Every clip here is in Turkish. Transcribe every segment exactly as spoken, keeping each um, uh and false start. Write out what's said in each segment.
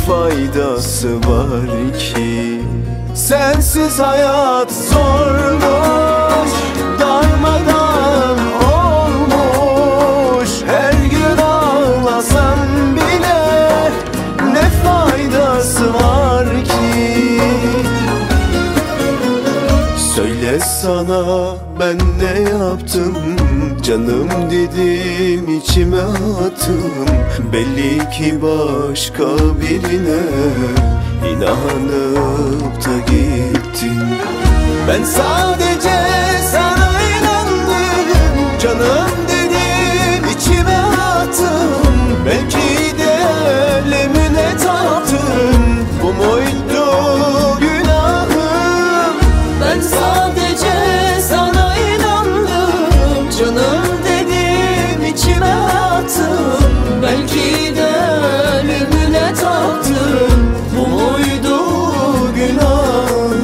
faydası var ki? Sensiz hayat zormuş, darmadan olmuş. Her gün ağlasam bile ne faydası var ki? Söyle sana ben ne yaptım, canım dedim içime attım. Belli ki başka birine inanıp da gittin. Ben sadece sana inandım, canım dedim içime attım. Belki de ölümüne taptım, bu muydu günahım? Ben sadece sana inandım, canım dedim içime attım. Belki de ölümüne taptım, bu muydu günahım?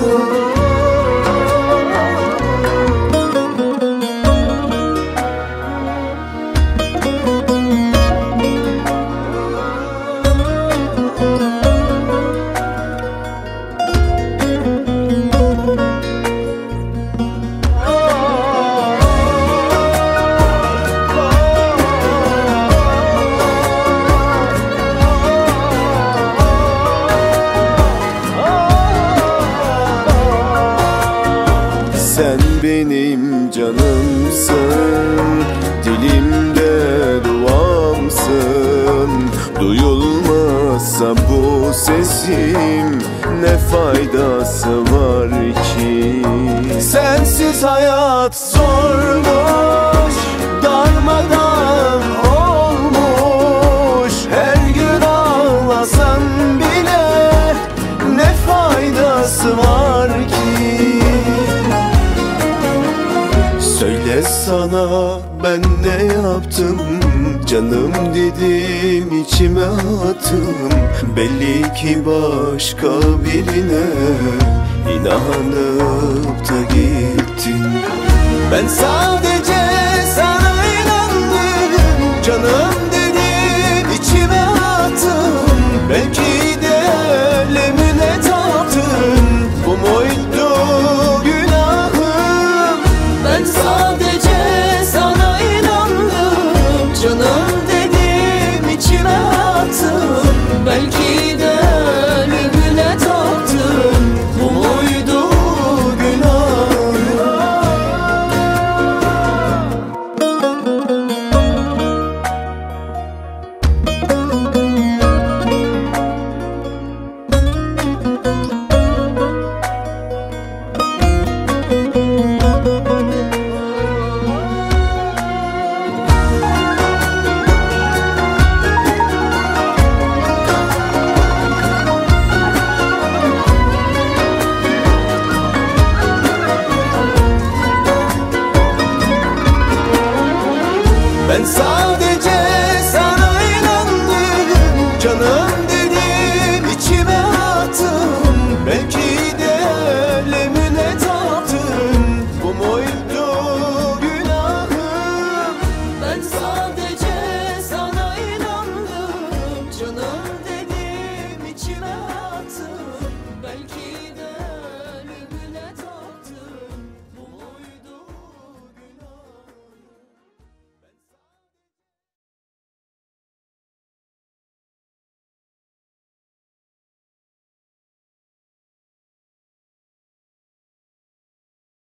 Sen benim canımsın, dilimde duamsın. Duyulmazsa bu sesim ne faydası var ki? Sensiz hayat zormuş, darmadan olmuş. Her gün ağlasam bile ne faydası var ki? Söyle sana ben ne yaptım, canım dedim içime attım. Belli ki başka birine inanıp da gittin. Ben sadece sana inandım, canım